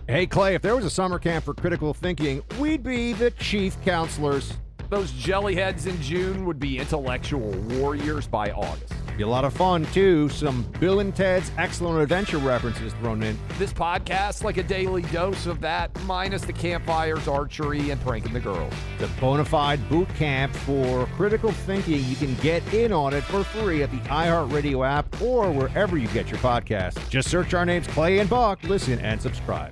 Hey, Clay, if there was a summer camp for critical thinking, we'd be the chief counselors. Those jellyheads in June would be intellectual warriors by August. Be a lot of fun, too. Some Bill and Ted's Excellent Adventure references thrown in. This podcast, like a daily dose of that, minus the campfires, archery, and pranking the girls. The bona fide boot camp for critical thinking. You can get in on it for free at the iHeartRadio app or wherever you get your podcasts. Just search our names, Clay and Buck. Listen and subscribe.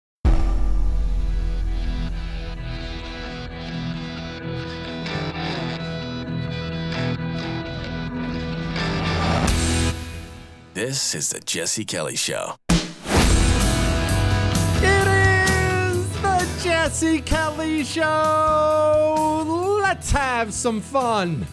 This is the Jesse Kelly Show. It is the Jesse Kelly Show. Let's have some fun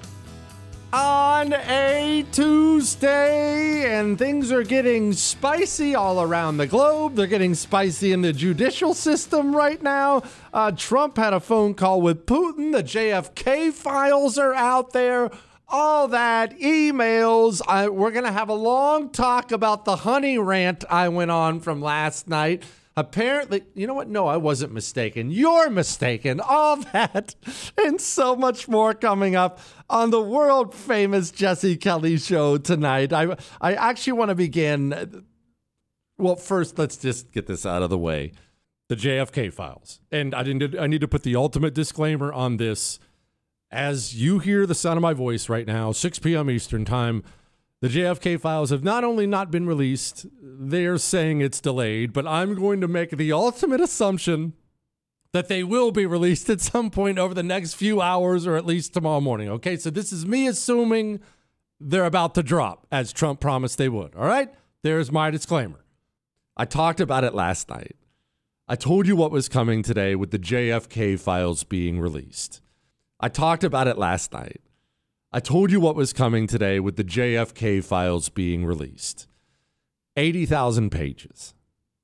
on a Tuesday, and things are getting spicy all around the globe. They're getting spicy in the judicial system right now. Trump had a phone call with Putin. The JFK files are out there. All that, emails. We're going to have a long talk about the honey rant I went on from last night. Apparently, you know what? No, I wasn't mistaken. You're mistaken. All that and so much more coming up on the world famous Jesse Kelly Show tonight. I actually want to begin. Well, first, let's just get this out of the way. The JFK files. And I need to put the ultimate disclaimer on this. As you hear the sound of my voice right now, 6 p.m. Eastern time, the JFK files have not only not been released, they're saying it's delayed, but I'm going to make the ultimate assumption that they will be released at some point over the next few hours or at least tomorrow morning. Okay, so this is me assuming they're about to drop, as Trump promised they would. All right, there's my disclaimer. I talked about it last night. I told you what was coming today with the JFK files being released. I talked about it last night. I told you what was coming today with the JFK files being released. 80,000 pages.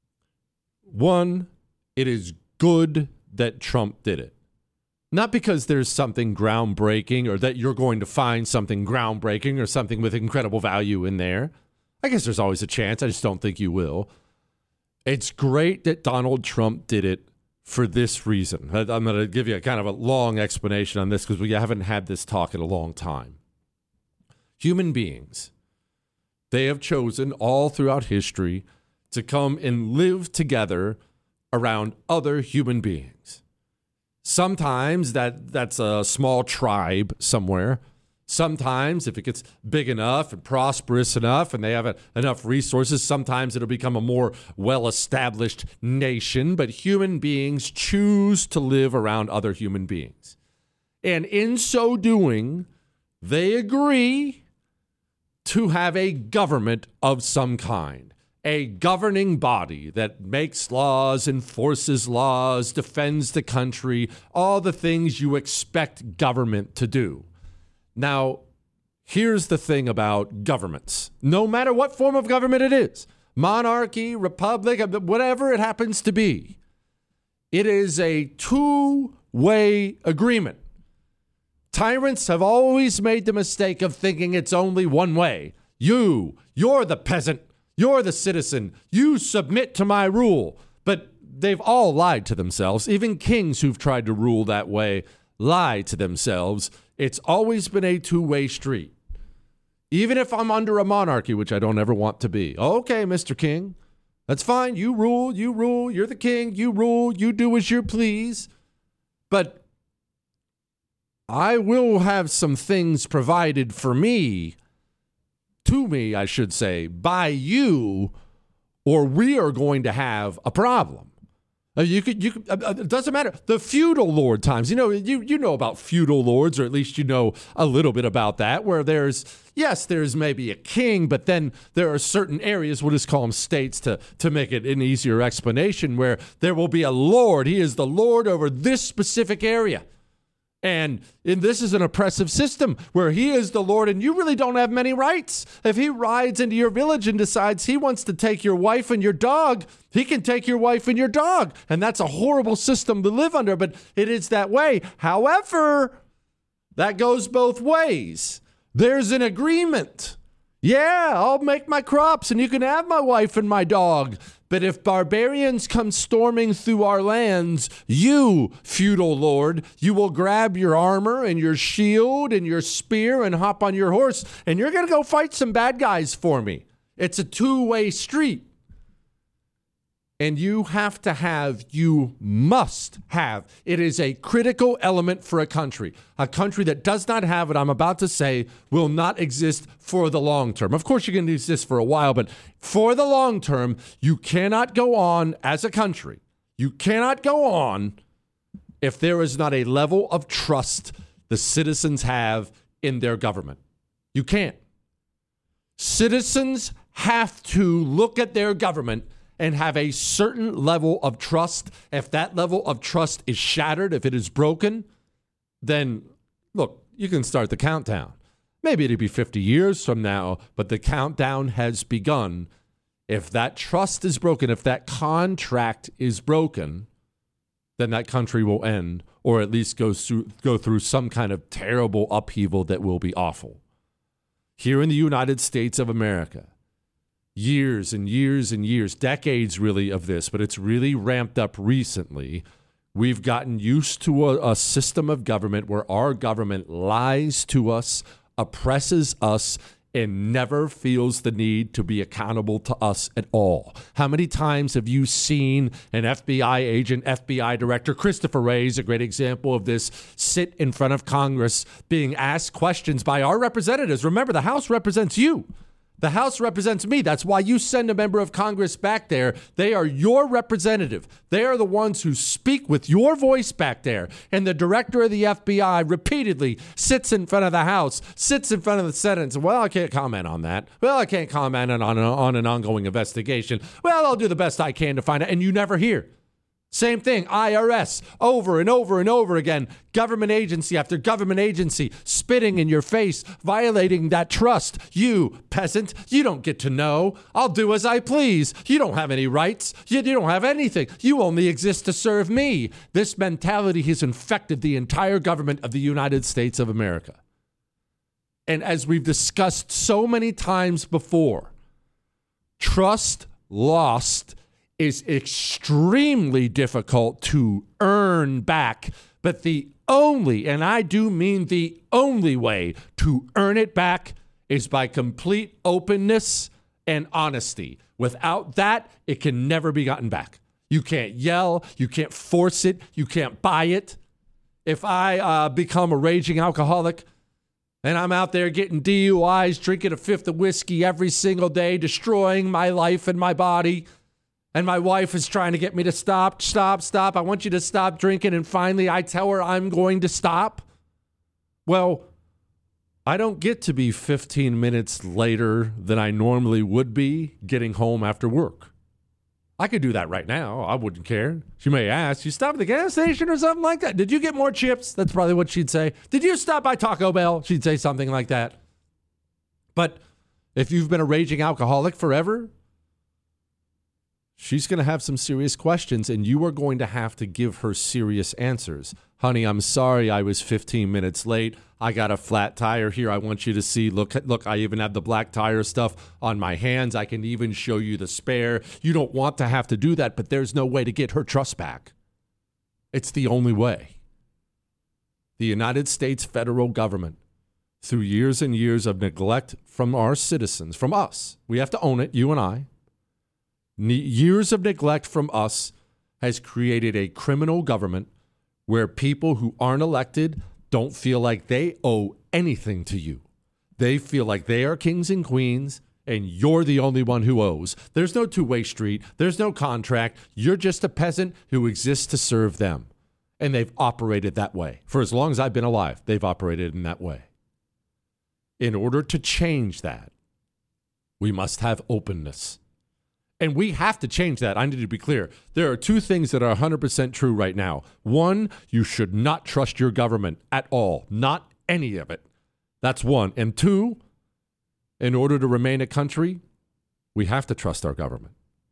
One, it is good that Trump did it. Not because there's something groundbreaking or that you're going to find something groundbreaking or something with incredible value in there. I guess there's always a chance. I just don't think you will. It's great that Donald Trump did it for this reason. I'm going to give you a kind of a long explanation on this because we haven't had this talk in a long time. Human beings, they have chosen all throughout history to come and live together around other human beings. Sometimes that's a small tribe somewhere. Sometimes, if it gets big enough and prosperous enough and they have enough resources, sometimes it'll become a more well-established nation. But human beings choose to live around other human beings. And in so doing, they agree to have a government of some kind, a governing body that makes laws, enforces laws, defends the country, all the things you expect government to do. Now, here's the thing about governments. No matter what form of government it is, monarchy, republic, whatever it happens to be, it is a two-way agreement. Tyrants have always made the mistake of thinking it's only one way. You're the peasant, you're the citizen, you submit to my rule. But they've all lied to themselves. Even kings who've tried to rule that way lie to themselves. It's always been a two-way street. Even if I'm under a monarchy, which I don't ever want to be. Okay, Mr. King, that's fine. You rule, you're the king, you rule, you do as you please. But I will have some things provided for me, to me, I should say, by you, or we are going to have a problem. It doesn't matter. The feudal lord times, you know about feudal lords, or at least you know a little bit about that, where there's maybe a king, but then there are certain areas, we'll just call them states to make it an easier explanation, where there will be a lord. He is the lord over this specific area. And this is an oppressive system where he is the Lord and you really don't have many rights. If he rides into your village and decides he wants to take your wife and your dog, he can take your wife and your dog. And that's a horrible system to live under, but it is that way. However, that goes both ways. There's an agreement. Yeah, I'll make my crops and you can have my wife and my dog. But if barbarians come storming through our lands, you, feudal lord, you will grab your armor and your shield and your spear and hop on your horse, and you're going to go fight some bad guys for me. It's a two-way street. And you must have, it is a critical element for a country. A country that does not have what I'm about to say will not exist for the long term. Of course, you can exist for a while, but for the long term, you cannot go on as a country. You cannot go on if there is not a level of trust the citizens have in their government. You can't. Citizens have to look at their government and have a certain level of trust. If that level of trust is shattered, if it is broken, then look, you can start the countdown. Maybe it'll be 50 years from now, but the countdown has begun. If that trust is broken, if that contract is broken, then that country will end, or at least go through some kind of terrible upheaval that will be awful. Here in the United States of America, years and years and years, decades really of this, but it's really ramped up recently. We've gotten used to a system of government where our government lies to us, oppresses us, and never feels the need to be accountable to us at all. How many times have you seen an FBI agent, FBI director, Christopher Wray is a great example of this, sit in front of Congress being asked questions by our representatives? Remember, the House represents you. The House represents me. That's why you send a member of Congress back there. They are your representative. They are the ones who speak with your voice back there. And the director of the FBI repeatedly sits in front of the House, sits in front of the Senate and says, well, I can't comment on that. Well, I can't comment on an ongoing investigation. Well, I'll do the best I can to find out. And you never hear. Same thing, IRS, over and over and over again, government agency after government agency, spitting in your face, violating that trust. You, peasant, you don't get to know. I'll do as I please. You don't have any rights. You don't have anything. You only exist to serve me. This mentality has infected the entire government of the United States of America. And as we've discussed so many times before, trust lost is extremely difficult to earn back, but the only, and I do mean the only way to earn it back is by complete openness and honesty. Without that, it can never be gotten back. You can't yell, you can't force it, you can't buy it. If I become a raging alcoholic and I'm out there getting DUIs, drinking a fifth of whiskey every single day, destroying my life and my body, and my wife is trying to get me to stop. I want you to stop drinking. And finally, I tell her I'm going to stop. Well, I don't get to be 15 minutes later than I normally would be getting home after work. I could do that right now. I wouldn't care. She may ask, you stop at the gas station or something like that? Did you get more chips? That's probably what she'd say. Did you stop by Taco Bell? She'd say something like that. But if you've been a raging alcoholic forever, she's going to have some serious questions, and you are going to have to give her serious answers. Honey, I'm sorry I was 15 minutes late. I got a flat tire here. I want you to see. Look, I even have the black tire stuff on my hands. I can even show you the spare. You don't want to have to do that, but there's no way to get her trust back. It's the only way. The United States federal government, through years and years of neglect from our citizens, from us, we have to own it, you and I, years of neglect from us has created a criminal government where people who aren't elected don't feel like they owe anything to you. They feel like they are kings and queens and you're the only one who owes. There's no two-way street. There's no contract. You're just a peasant who exists to serve them. And they've operated that way. For as long as I've been alive, they've operated in that way. In order to change that, we must have openness. And we have to change that. I need to be clear. There are two things that are 100% true right now. One, you should not trust your government at all. Not any of it. That's one. And two, in order to remain a country, we have to trust our government.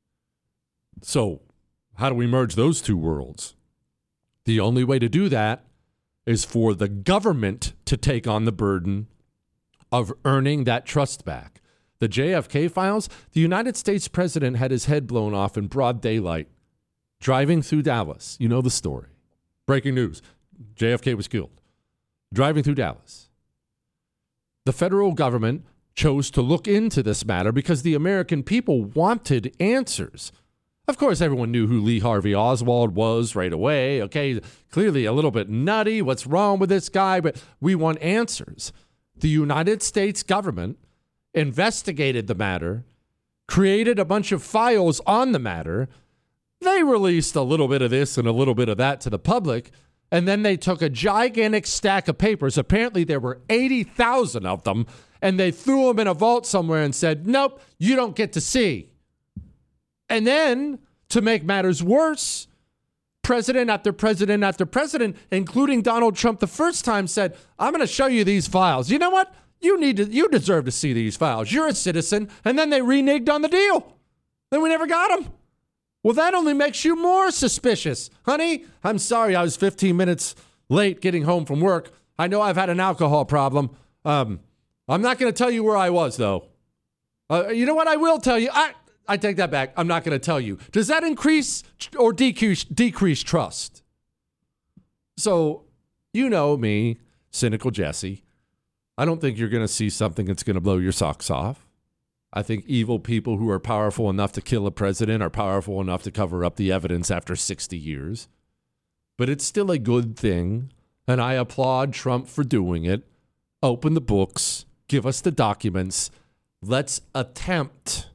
So how do we merge those two worlds? The only way to do that is for the government to take on the burden of earning that trust back. The JFK files, the United States president had his head blown off in broad daylight, driving through Dallas. You know the story. Breaking news. JFK was killed. Driving through Dallas. The federal government chose to look into this matter because the American people wanted answers. Of course, everyone knew who Lee Harvey Oswald was right away. Okay, clearly a little bit nutty. What's wrong with this guy? But we want answers. The United States government investigated the matter, created a bunch of files on the matter. They released a little bit of this and a little bit of that to the public, and then they took a gigantic stack of papers. Apparently there were 80,000 of them, and they threw them in a vault somewhere and said, nope, you don't get to see. And then, to make matters worse, president after president after president, including Donald Trump the first time, said, I'm going to show you these files. You know what? You deserve to see these files. You're a citizen. And then they reneged on the deal. Then we never got them. Well, that only makes you more suspicious. Honey, I'm sorry I was 15 minutes late getting home from work. I know I've had an alcohol problem. I'm not going to tell you where I was, though. You know what? I will tell you. I take that back. I'm not going to tell you. Does that increase or decrease trust? So, you know me, cynical Jesse. I don't think you're going to see something that's going to blow your socks off. I think evil people who are powerful enough to kill a president are powerful enough to cover up the evidence after 60 years. But it's still a good thing, and I applaud Trump for doing it. Open the books. Give us the documents. Let's attempt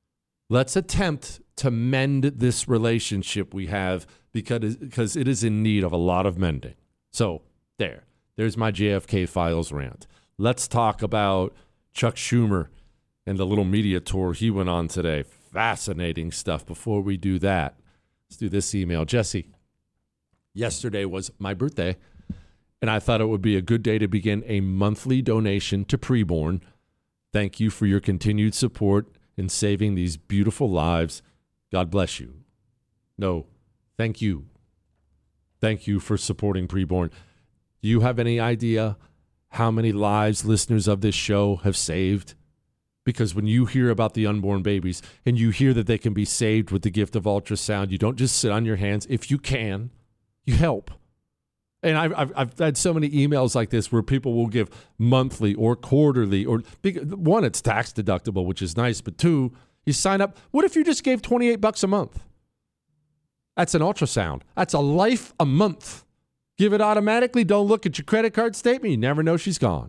to mend this relationship we have because it is in need of a lot of mending. So there's my JFK Files rant. Let's talk about Chuck Schumer and the little media tour he went on today. Fascinating stuff. Before we do that, let's do this email. Jesse, yesterday was my birthday, and I thought it would be a good day to begin a monthly donation to Preborn. Thank you for your continued support in saving these beautiful lives. God bless you. No, thank you. Thank you for supporting Preborn. Do you have any idea how many lives listeners of this show have saved? Because when you hear about the unborn babies and you hear that they can be saved with the gift of ultrasound, you don't just sit on your hands. If you can, you help. And I've had so many emails like this where people will give monthly or quarterly or one, it's tax deductible, which is nice. But two, you sign up. What if you just gave $28 a month? That's an ultrasound. That's a life a month. Give it automatically. Don't look at your credit card statement. You never know she's gone.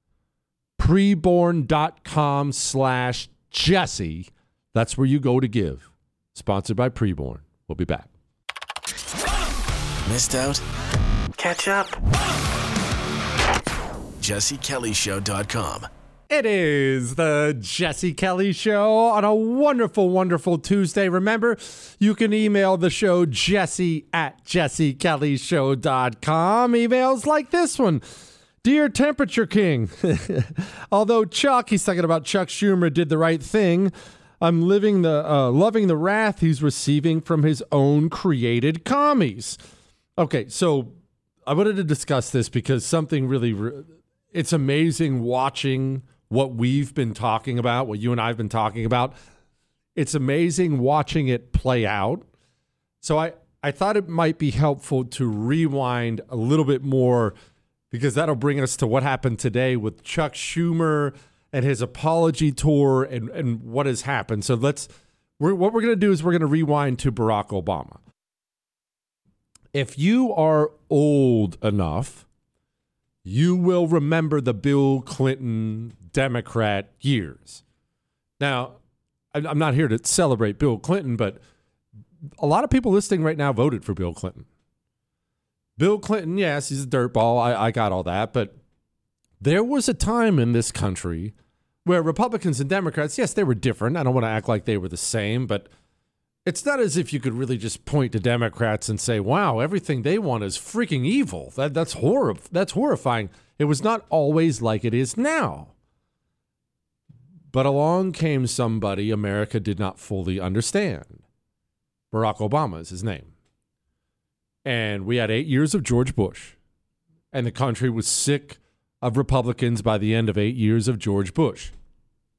Preborn.com/Jesse. That's where you go to give. Sponsored by Preborn. We'll be back. Missed out? Catch up. JesseKellyShow.com. It is the Jesse Kelly Show on a wonderful, wonderful Tuesday. Remember, you can email the show jesse@jessekellyshow.com. Emails like this one. Dear Temperature King, although Chuck, he's talking about Chuck Schumer, did the right thing, I'm loving the wrath he's receiving from his own created commies. Okay, so I wanted to discuss this because something really, it's amazing watching what we've been talking about, what you and I have been talking about. It's amazing watching it play out. So I thought it might be helpful to rewind a little bit more because that'll bring us to what happened today with Chuck Schumer and his apology tour and what has happened. So what we're going to do is we're going to rewind to Barack Obama. If you are old enough, you will remember the Bill Clinton Democrat years. Now, I'm not here to celebrate Bill Clinton, but a lot of people listening right now voted for Bill Clinton. Bill Clinton, yes, he's a dirtball. I got all that. But there was a time in this country where Republicans and Democrats, yes, they were different. I don't want to act like they were the same, but it's not as if you could really just point to Democrats and say, wow, everything they want is freaking evil. That's horrifying. It was not always like it is now. But along came somebody America did not fully understand. Barack Obama is his name. And we had 8 years of George Bush. And the country was sick of Republicans by the end of 8 years of George Bush.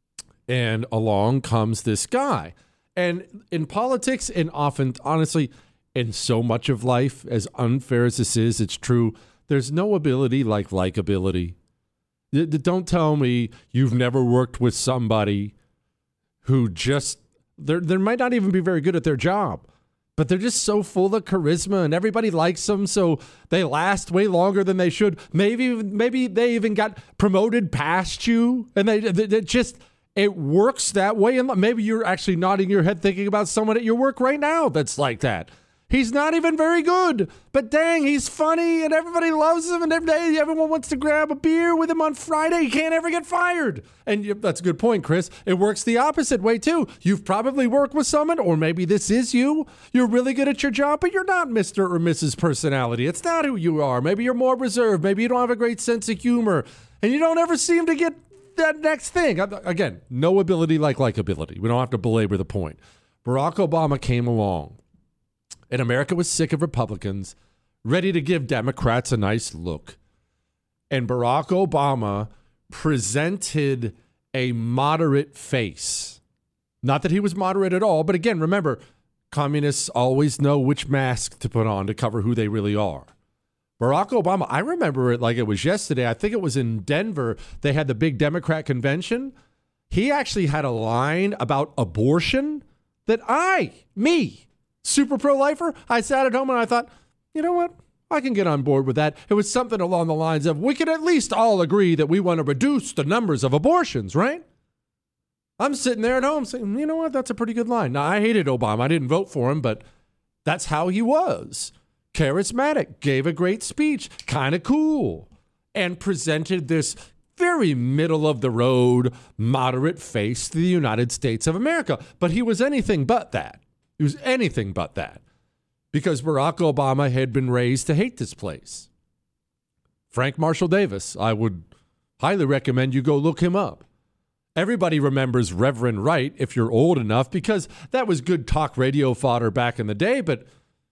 And along comes this guy. And in politics, and often, honestly, in so much of life, as unfair as this is, it's true, there's no ability like likability. Don't tell me you've never worked with somebody who just, they might not even be very good at their job, but they're just so full of charisma and everybody likes them, so they last way longer than they should. Maybe they even got promoted past you, and they just, it works that way. And maybe you're actually nodding your head thinking about someone at your work right now that's like that. He's not even very good, but dang, he's funny and everybody loves him, and every day everyone wants to grab a beer with him on Friday. He can't ever get fired. And that's a good point, Chris. It works the opposite way too. You've probably worked with someone, or maybe this is you. You're really good at your job, but you're not Mr. or Mrs. Personality. It's not who you are. Maybe you're more reserved. Maybe you don't have a great sense of humor, and you don't ever seem to get that next thing. Again, no ability like likability. We don't have to belabor the point. Barack Obama came along, and America was sick of Republicans, ready to give Democrats a nice look. And Barack Obama presented a moderate face. Not that he was moderate at all, but again, remember, communists always know which mask to put on to cover who they really are. Barack Obama, I remember it like it was yesterday. I think it was in Denver. They had the big Democrat convention. He actually had a line about abortion that me, super pro-lifer, I sat at home and I thought, you know what? I can get on board with that. It was something along the lines of, we can at least all agree that we want to reduce the numbers of abortions, right? I'm sitting there at home saying, you know what? That's a pretty good line. Now, I hated Obama. I didn't vote for him, but that's how he was. Charismatic, gave a great speech, kind of cool, and presented this very middle-of-the-road, moderate face to the United States of America. But he was anything but that. He was anything but that, because Barack Obama had been raised to hate this place. Frank Marshall Davis, I would highly recommend you go look him up. Everybody remembers Reverend Wright, if you're old enough, because that was good talk radio fodder back in the day, but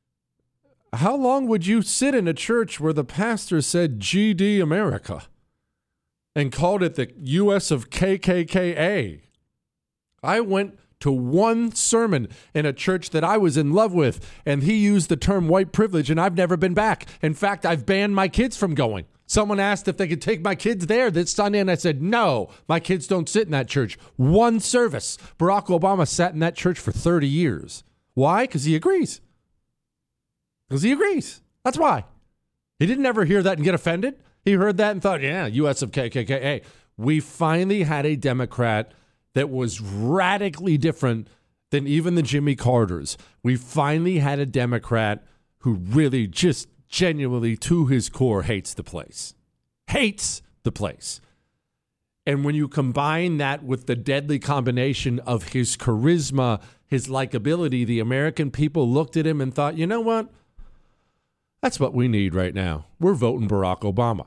how long would you sit in a church where the pastor said GD America and called it the U.S. of KKKA? I went to one sermon in a church that I was in love with, and he used the term white privilege, and I've never been back. In fact, I've banned my kids from going. Someone asked if they could take my kids there this Sunday, and I said, no, my kids don't sit in that church. One service. Barack Obama sat in that church for 30 years. Why? Because he agrees. Because he agrees. That's why. He didn't ever hear that and get offended. He heard that and thought, yeah, U.S. of KKKA. We finally had a Democrat that was radically different than even the Jimmy Carters. We finally had a Democrat who really just genuinely, to his core, hates the place. Hates the place. And when you combine that with the deadly combination of his charisma, his likability, the American people looked at him and thought, you know what? That's what we need right now. We're voting Barack Obama.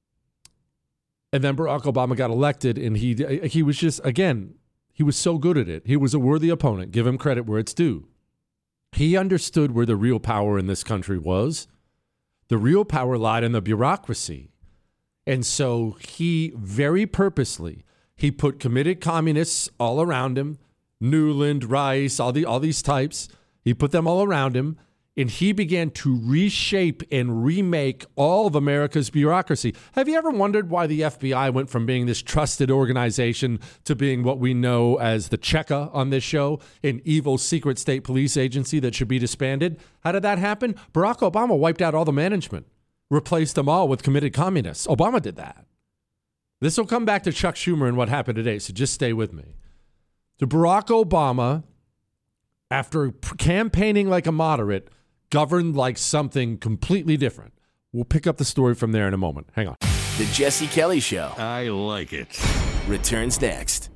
And then Barack Obama got elected, and he was just, again, he was so good at it. He was a worthy opponent. Give him credit where it's due. He understood where the real power in this country was. The real power lied in the bureaucracy. And so he very purposely, he put committed communists all around him, Newland, Rice, all these types. He put them all around him. And he began to reshape and remake all of America's bureaucracy. Have you ever wondered why the FBI went from being this trusted organization to being what we know as the Cheka on this show, an evil secret state police agency that should be disbanded? How did that happen? Barack Obama wiped out all the management, replaced them all with committed communists. Obama did that. This will come back to Chuck Schumer and what happened today, so just stay with me. So Barack Obama, after campaigning like a moderate, governed like something completely different. We'll pick up the story from there in a moment. Hang on. The Jesse Kelly Show I like it. returns next.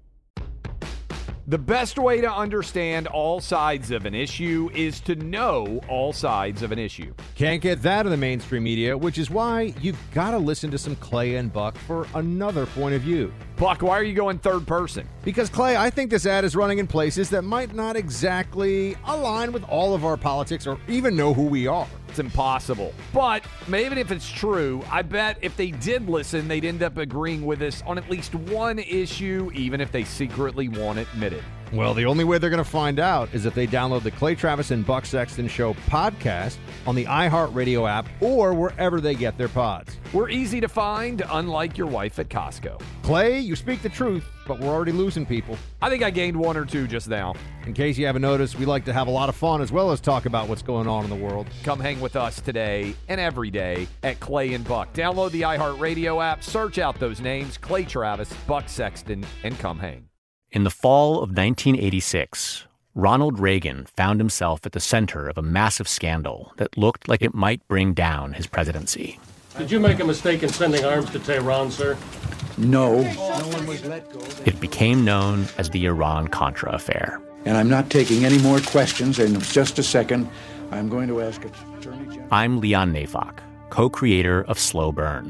The best way to understand all sides of an issue is to know all sides of an issue. Can't get that in the mainstream media, which is why you've got to listen to some Clay and Buck for another point of view. Buck, why are you going third person? Because, Clay, I think this ad is running in places that might not exactly align with all of our politics or even know who we are. It's impossible. But maybe if it's true, I bet if they did listen, they'd end up agreeing with us on at least one issue, even if they secretly won't admit it. Well, the only way they're going to find out is if they download the Clay Travis and Buck Sexton Show podcast on the iHeartRadio app or wherever they get their pods. We're easy to find, unlike your wife at Costco. Clay, you speak the truth, but we're already losing people. I think I gained one or two just now. In case you haven't noticed, we like to have a lot of fun as well as talk about what's going on in the world. Come hang with us today and every day at Clay and Buck. Download the iHeartRadio app, search out those names, Clay Travis, Buck Sexton, and come hang. In the fall of 1986, Ronald Reagan found himself at the center of a massive scandal that looked like it might bring down his presidency. Did you make a mistake in sending arms to Tehran, sir? No. No one was let go. It became known as the Iran-Contra affair. And I'm not taking any more questions. In just a second, I'm going to ask Attorney General. I'm Leon Neyfakh, co-creator of Slow Burn.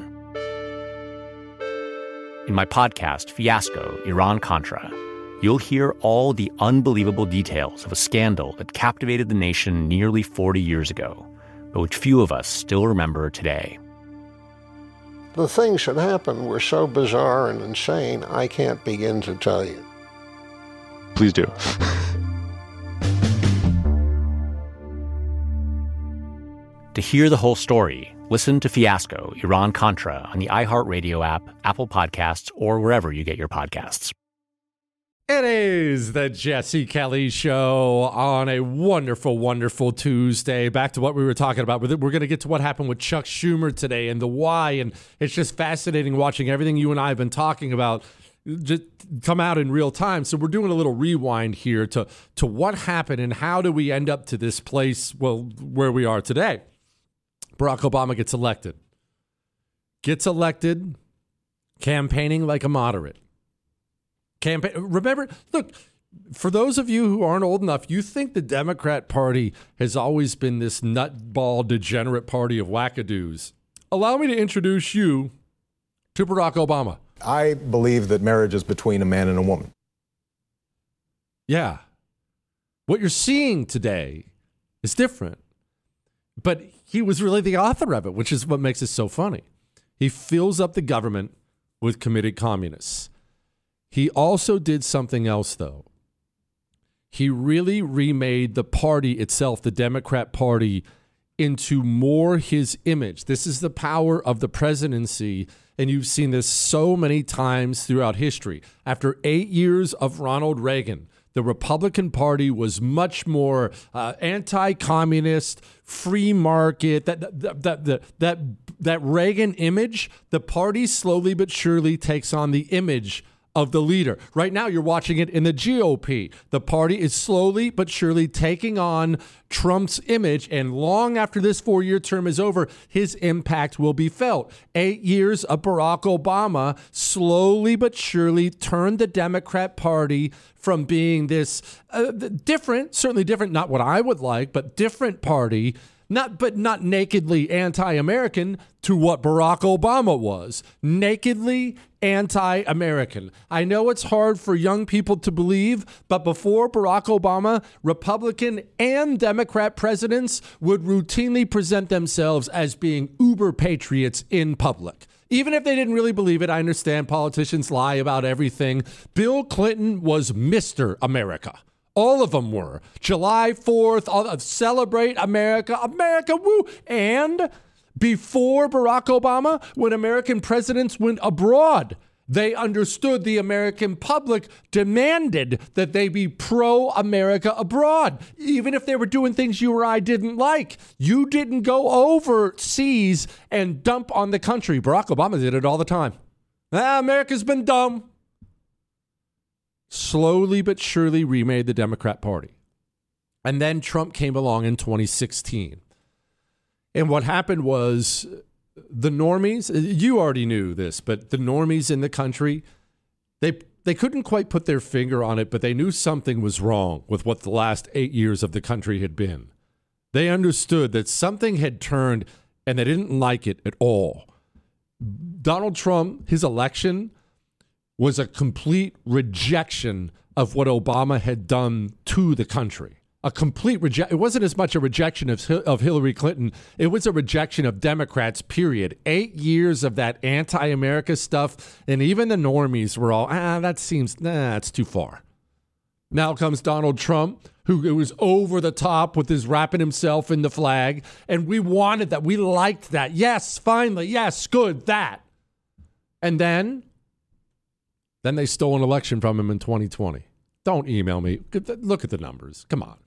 In my podcast, Fiasco, Iran-Contra, you'll hear all the unbelievable details of a scandal that captivated the nation nearly 40 years ago, but which few of us still remember today. The things that happened were so bizarre and insane, I can't begin to tell you. Please do. To hear the whole story, listen to Fiasco, Iran-Contra on the iHeartRadio app, Apple Podcasts, or wherever you get your podcasts. It is the Jesse Kelly Show on a wonderful, wonderful Tuesday. Back to what we were talking about. We're going to get to what happened with Chuck Schumer today and the why. And it's just fascinating watching everything you and I have been talking about just come out in real time. So we're doing a little rewind here to what happened and how do we end up to this place, well, where we are today. Barack Obama gets elected campaigning like a moderate. Remember, look, for those of you who aren't old enough, you think the Democrat Party has always been this nutball degenerate party of wackadoos. Allow me to introduce you to Barack Obama. I believe that marriage is between a man and a woman. Yeah. What you're seeing today is different. But he was really the author of it, which is what makes it so funny. He fills up the government with committed communists. He also did something else, though. He really remade the party itself, the Democrat Party, into more his image. This is the power of the presidency, and you've seen this so many times throughout history. After 8 years of Ronald Reagan, the Republican Party was much more anti-communist, free market. That Reagan image, the party slowly but surely takes on the image of the leader. Right now, you're watching it in the GOP. The party is slowly but surely taking on Trump's image, and long after this 4-year term is over, his impact will be felt. 8 years of Barack Obama slowly but surely turned the Democrat Party from being this different, certainly different, not what I would like, but different party, not nakedly anti-American, to what Barack Obama was, nakedly anti-American. I know it's hard for young people to believe, but before Barack Obama, Republican and Democrat presidents would routinely present themselves as being uber patriots in public. Even if they didn't really believe it, I understand politicians lie about everything. Bill Clinton was Mr. America. All of them were. July 4th, celebrate America, America, woo. And before Barack Obama, when American presidents went abroad, they understood the American public demanded that they be pro-America abroad. Even if they were doing things you or I didn't like, you didn't go overseas and dump on the country. Barack Obama did it all the time. America's been dumb. Slowly but surely remade the Democrat Party. And then Trump came along in 2016. And what happened was the normies, you already knew this, but the normies in the country, they couldn't quite put their finger on it, but they knew something was wrong with what the last 8 years of the country had been. They understood that something had turned and they didn't like it at all. Donald Trump, his election was a complete rejection of what Obama had done to the country. A complete rejection. It wasn't as much a rejection of Hillary Clinton. It was a rejection of Democrats, period. 8 years of that anti-America stuff, and even the normies were all, that's too far. Now comes Donald Trump, who was over the top with his wrapping himself in the flag, and we wanted that. We liked that. Yes, finally. Yes, good, that. And then they stole an election from him in 2020. Don't email me. Look at the numbers. Come on.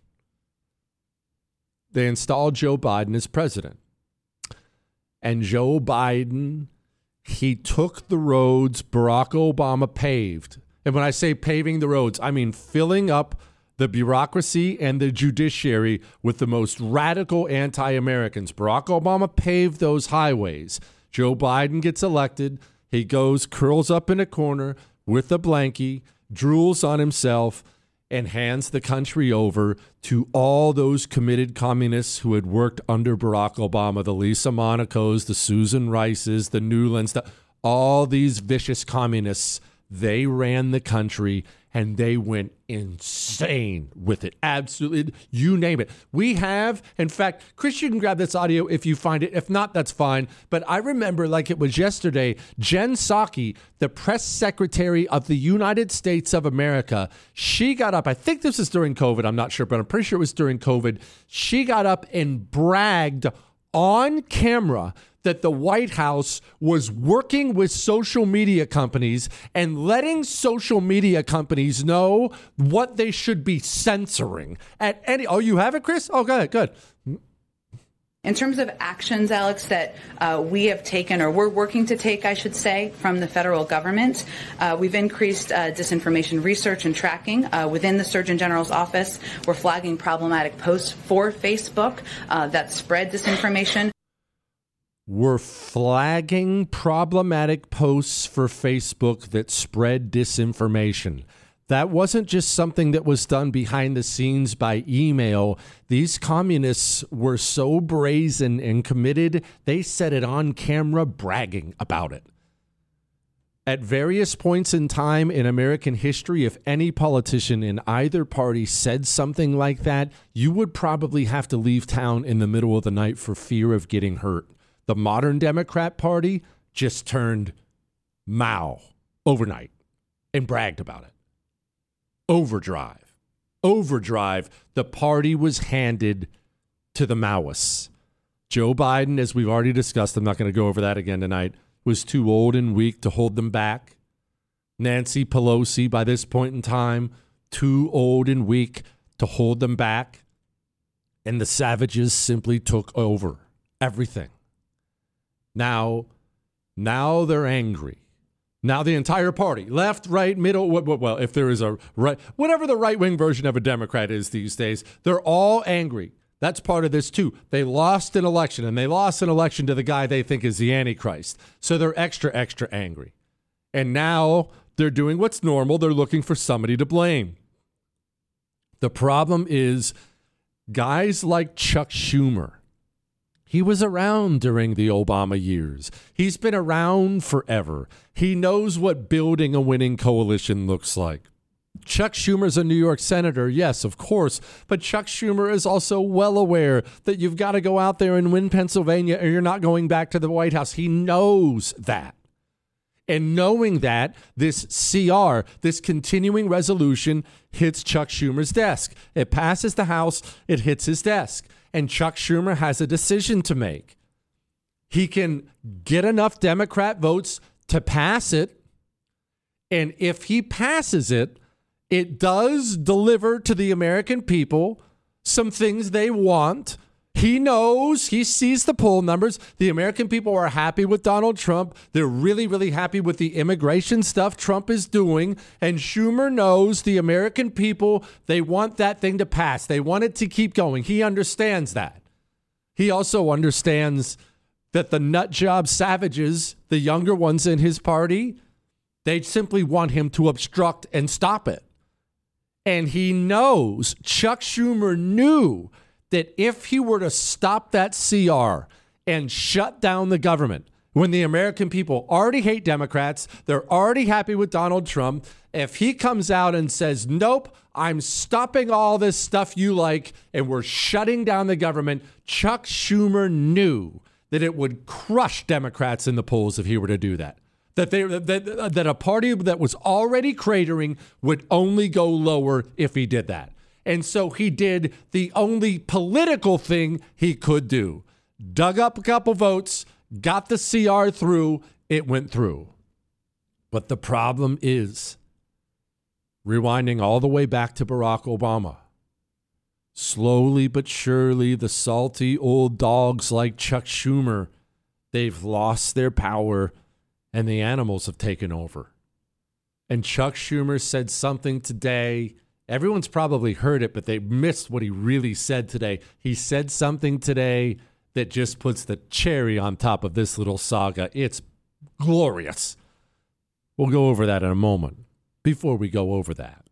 They installed Joe Biden as president. And Joe Biden, he took the roads Barack Obama paved. And when I say paving the roads, I mean filling up the bureaucracy and the judiciary with the most radical anti-Americans. Barack Obama paved those highways. Joe Biden gets elected. He goes, curls up in a corner with a blankie, drools on himself, and hands the country over to all those committed communists who had worked under Barack Obama, the Lisa Monacos, the Susan Rices, the Newlands, all these vicious communists. They ran the country, and they went insane with it. Absolutely. You name it. We have, in fact, Chris, you can grab this audio if you find it. If not, that's fine. But I remember like it was yesterday, Jen Psaki, the press secretary of the United States of America, she got up. I think this was during COVID. I'm not sure, but I'm pretty sure it was during COVID. She got up and bragged on camera that the White House was working with social media companies and letting social media companies know what they should be censoring at any. Oh, you have it, Chris? Oh, good. In terms of actions, Alex, that we have taken, or we're working to take, I should say, from the federal government, we've increased disinformation research and tracking within the Surgeon General's office. We're flagging problematic posts for Facebook that spread disinformation. We're flagging problematic posts for Facebook that spread disinformation. That wasn't just something that was done behind the scenes by email. These communists were so brazen and committed, they said it on camera, bragging about it. At various points in time in American history, if any politician in either party said something like that, you would probably have to leave town in the middle of the night for fear of getting hurt. The modern Democrat Party just turned Mao overnight and bragged about it. Overdrive. The party was handed to the Maoists. Joe Biden, as we've already discussed, I'm not going to go over that again tonight, was too old and weak to hold them back. Nancy Pelosi, by this point in time, too old and weak to hold them back. And the savages simply took over everything. Now they're angry. Now the entire party, left, right, middle, well, if there is a right, whatever the right-wing version of a Democrat is these days, they're all angry. That's part of this too. They lost an election, and they lost an election to the guy they think is the Antichrist. So they're extra angry. And now they're doing what's normal. They're looking for somebody to blame. The problem is guys like Chuck Schumer. He was around during the Obama years. He's been around forever. He knows what building a winning coalition looks like. Chuck Schumer's a New York senator, yes, of course, but Chuck Schumer is also well aware that you've got to go out there and win Pennsylvania or you're not going back to the White House. He knows that. And knowing that, this CR, this continuing resolution, hits Chuck Schumer's desk. It passes the House, it hits his desk. And Chuck Schumer has a decision to make. He can get enough Democrat votes to pass it. And if he passes it, it does deliver to the American people some things they want. He knows, he sees the poll numbers. The American people are happy with Donald Trump. They're really happy with the immigration stuff Trump is doing. And Schumer knows the American people, they want that thing to pass. They want it to keep going. He understands that. He also understands that the nut job savages, the younger ones in his party, they simply want him to obstruct and stop it. And he knows, Chuck Schumer knew that if he were to stop that CR and shut down the government, When the American people already hate Democrats, they're already happy with Donald Trump. If he comes out and says, nope, I'm stopping all this stuff you like, and we're shutting down the government, Chuck Schumer knew that it would crush Democrats in the polls if he were to do that. That a party that was already cratering would only go lower if he did that. And so he did the only political thing he could do. Dug up a couple votes, got the CR through, it went through. But the problem is, rewinding all the way back to Barack Obama, slowly but surely, the salty old dogs like Chuck Schumer, they've lost their power and the animals have taken over. And Chuck Schumer said something today. Everyone's probably heard it, but they missed what he really said today. He said something today that just puts the cherry on top of this little saga. It's glorious. We'll go over that in a moment. Before we go over that,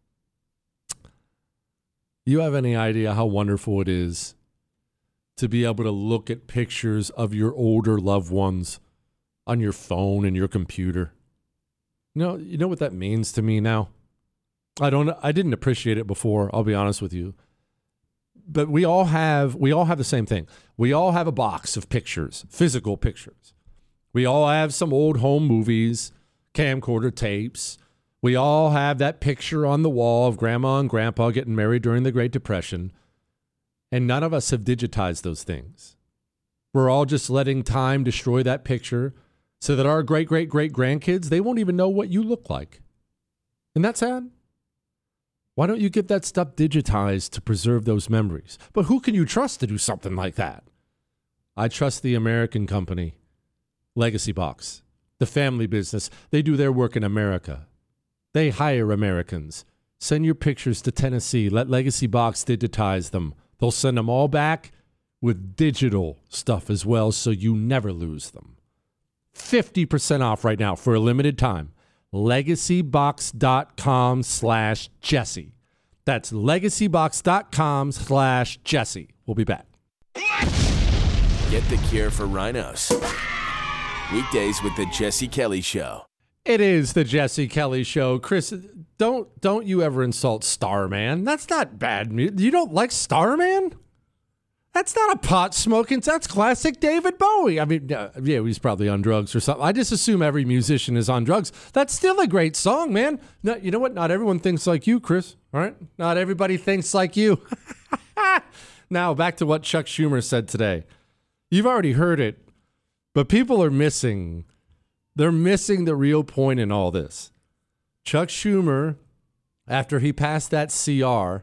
you have any idea how wonderful it is to be able to look at pictures of your older loved ones on your phone and your computer? You know what that means to me now? I didn't appreciate it before, I'll be honest with you. But we all have the same thing. We all have a box of pictures, physical pictures. We all have some old home movies, camcorder tapes. We all have that picture on the wall of grandma and grandpa getting married during the Great Depression. And none of us have digitized those things. We're all just letting time destroy that picture so that our great-great-great-grandkids, they won't even know what you look like. Isn't that sad? Why don't you get that stuff digitized to preserve those memories? But who can you trust to do something like that? I trust the American company, Legacy Box, the family business. They do their work in America. They hire Americans. Send your pictures to Tennessee. Let Legacy Box digitize them. They'll send them all back with digital stuff as well, so you never lose them. 50% off right now for a limited time. LegacyBox.com/Jesse. That's LegacyBox.com/Jesse. We'll be back. Get the cure for rhinos. Weekdays with the Jesse Kelly Show. It is the Jesse Kelly Show. Chris, don't you ever insult Starman. That's not bad music. You don't like Starman? That's not a pot smoking. That's classic David Bowie. I mean, yeah, he's probably on drugs or something. I just assume every musician is on drugs. That's still a great song, man. No, you know what? Not everyone thinks like you, Chris. All right? Not everybody thinks like you. Now, back to what Chuck Schumer said today. You've already heard it, but people are missing. They're missing the real point in all this. Chuck Schumer, after he passed that CR,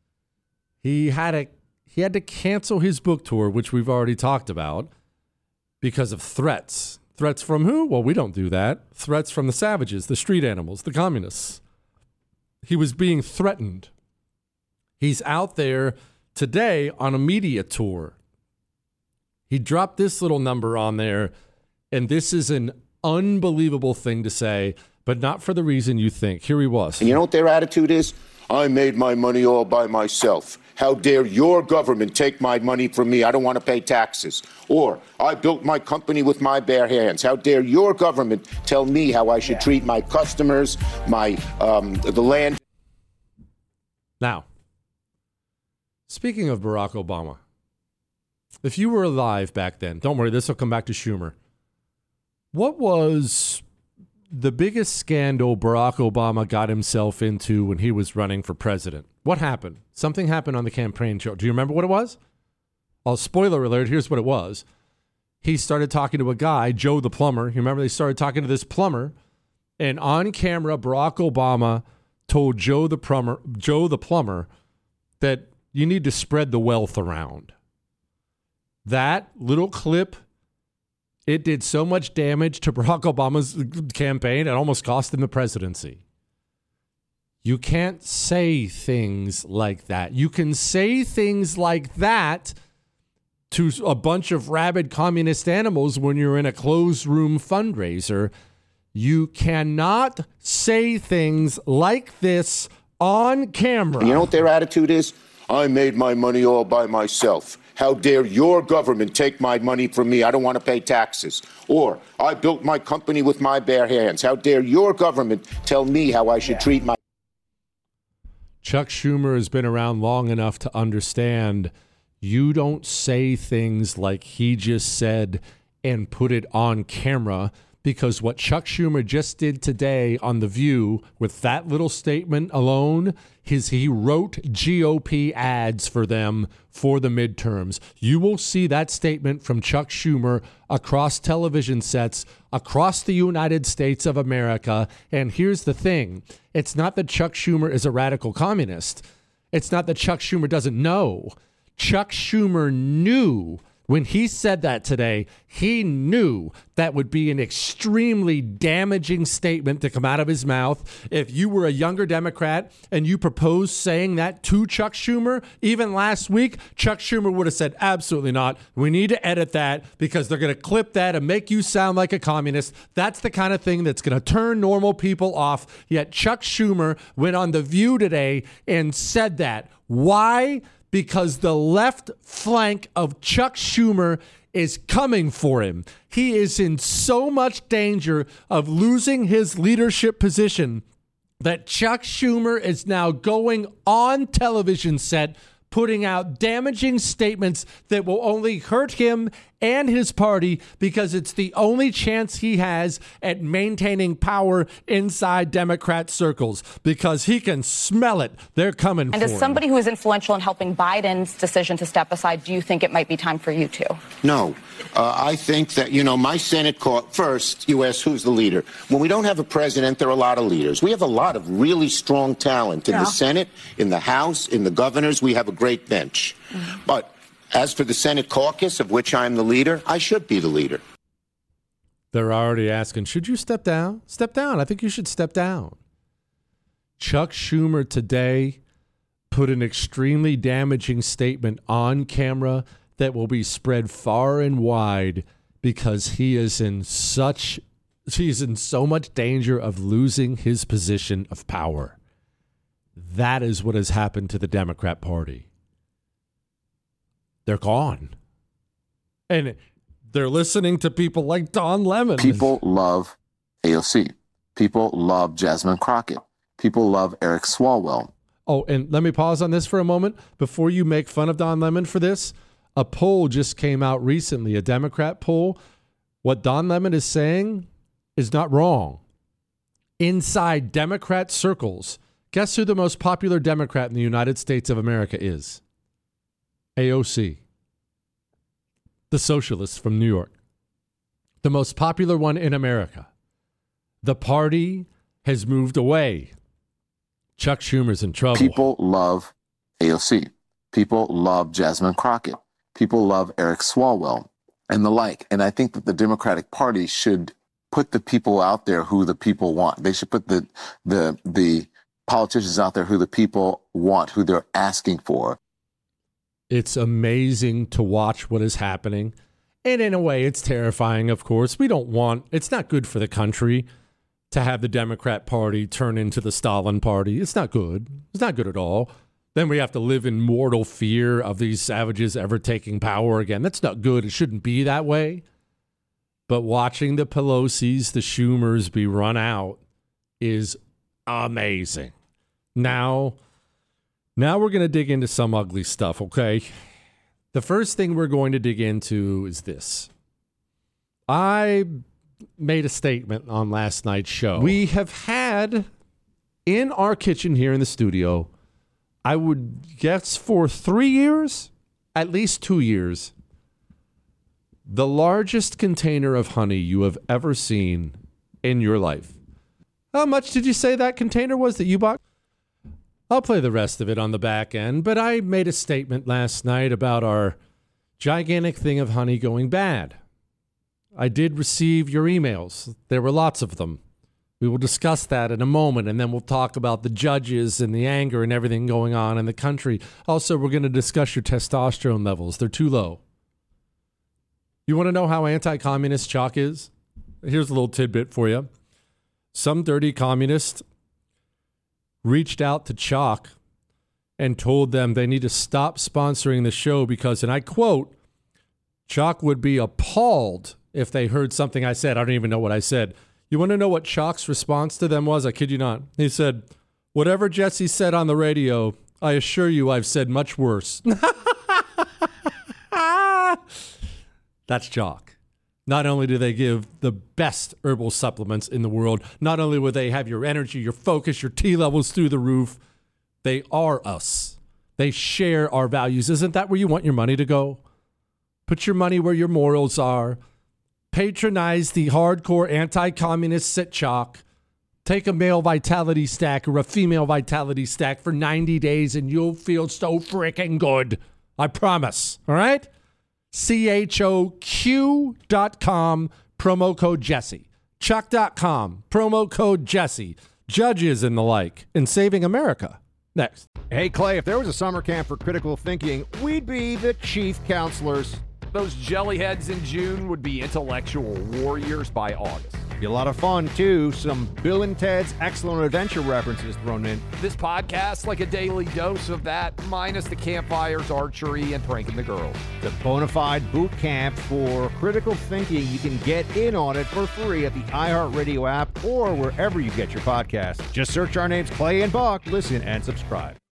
he had to cancel his book tour, which we've already talked about, because of threats. Threats from who? Well, we don't do that. Threats from the savages, the street animals, the communists. He was being threatened. He's out there today on a media tour. He dropped this little number on there, and this is an unbelievable thing to say, but not for the reason you think. Here he was. And you know what their attitude is? I made my money all by myself. How dare your government take my money from me? I don't want to pay taxes. Or I built my company with my bare hands. How dare your government tell me how I should treat my customers, the land. Now, speaking of Barack Obama, if you were alive back then, don't worry, this will come back to Schumer. What was the biggest scandal Barack Obama got himself into when he was running for president? What happened? Something happened on the campaign trail. Do you remember what it was? Oh, spoiler alert, here's what it was. He started talking to a guy, Joe the plumber. You remember they started talking to this plumber, and on camera, Barack Obama told Joe the plumber that you need to spread the wealth around. That little clip, it did so much damage to Barack Obama's campaign, it almost cost him the presidency. You can't say things like that. You can say things like that to a bunch of rabid communist animals when you're in a closed room fundraiser. You cannot say things like this on camera. And you know what their attitude is? I made my money all by myself. how dare your government take my money from me? I don't want to pay taxes. Or, I built my company with my bare hands. How dare your government tell me how I should treat my... Chuck Schumer has been around long enough to understand you don't say things like he just said and put it on camera, because what Chuck Schumer just did today on The View with that little statement alone is he wrote GOP ads for them for the midterms. You will see that statement from Chuck Schumer across television sets across the United States of America. And here's the thing. It's not that Chuck Schumer is a radical communist. It's not that Chuck Schumer doesn't know. Chuck Schumer knew when he said that today, he knew that would be an extremely damaging statement to come out of his mouth. If you were a younger Democrat and you proposed saying that to Chuck Schumer, even last week, Chuck Schumer would have said, absolutely not. We need to edit that because they're going to clip that and make you sound like a communist. That's the kind of thing that's going to turn normal people off. Yet Chuck Schumer went on The View today and said that. Why? Because the left flank of Chuck Schumer is coming for him. He is in so much danger of losing his leadership position that Chuck Schumer is now going on television set, putting out damaging statements that will only hurt him and his party because it's the only chance he has at maintaining power inside Democrat circles, because he can smell it. They're coming for him. And as somebody who is influential in helping Biden's decision to step aside, do you think it might be time for you to? No. I think that, my Senate caught first, you asked who's the leader. When we don't have a president, there are a lot of leaders. We have a lot of really strong talent in the Senate, in the House, in the governors. We have a great bench. Mm-hmm. But as for the Senate caucus, of which I'm the leader, I should be the leader. They're already asking, should you step down? Step down. I think you should step down. Chuck Schumer today put an extremely damaging statement on camera that will be spread far and wide because he's in so much danger of losing his position of power. That is what has happened to the Democrat Party. They're gone. And they're listening to people like Don Lemon. People love AOC. People love Jasmine Crockett. People love Eric Swalwell. Oh, and let me pause on this for a moment. Before you make fun of Don Lemon for this, a poll just came out recently, a Democrat poll. What Don Lemon is saying is not wrong. Inside Democrat circles, guess who the most popular Democrat in the United States of America is? AOC, the socialist from New York, the most popular one in America. The party has moved away. Chuck Schumer's in trouble. People love AOC. People love Jasmine Crockett. People love Eric Swalwell and the like. And I think that the Democratic Party should put the people out there who the people want. They should put the politicians out there who the people want, who they're asking for. It's amazing to watch what is happening. And in a way, it's terrifying, of course. It's not good for the country to have the Democrat Party turn into the Stalin Party. It's not good. It's not good at all. Then we have to live in mortal fear of these savages ever taking power again. That's not good. It shouldn't be that way. But watching the Pelosi's, the Schumers be run out is amazing. Now we're going to dig into some ugly stuff, okay? The first thing we're going to dig into is this. I made a statement on last night's show. We have had in our kitchen here in the studio, I would guess for 3 years, at least 2 years, the largest container of honey you have ever seen in your life. How much did you say that container was that you bought? I'll play the rest of it on the back end, but I made a statement last night about our gigantic thing of honey going bad. I did receive your emails. There were lots of them. We will discuss that in a moment, and then we'll talk about the judges and the anger and everything going on in the country. Also, we're going to discuss your testosterone levels. They're too low. You want to know how anti-communist Chuck is? Here's a little tidbit for you. Some dirty communist reached out to Chuck and told them they need to stop sponsoring the show because, and I quote, Chalk would be appalled if they heard something I said. I don't even know what I said. You want to know what Chalk's response to them was? I kid you not. He said, whatever Jesse said on the radio, I assure you I've said much worse. That's Chalk. Not only do they give the best herbal supplements in the world, not only will they have your energy, your focus, your T levels through the roof, they are us. They share our values. Isn't that where you want your money to go? Put your money where your morals are. Patronize the hardcore anti-communists at Chalk. Take a male vitality stack or a female vitality stack for 90 days and you'll feel so freaking good. I promise. All right? CHOQ.com, promo code Jesse. Chalk.com, promo code Jesse. Judges and the like. And Saving America. Next. Hey, Clay, if there was a summer camp for critical thinking, we'd be the chief counselors. Those jellyheads in June would be intellectual warriors by August. Be a lot of fun, too. Some Bill and Ted's Excellent Adventure references thrown in. This podcast, like a daily dose of that, minus the campfires, archery, and pranking the girls. The bona fide boot camp for critical thinking. You can get in on it for free at the iHeartRadio app or wherever you get your podcasts. Just search our names, Clay and Buck. Listen and subscribe.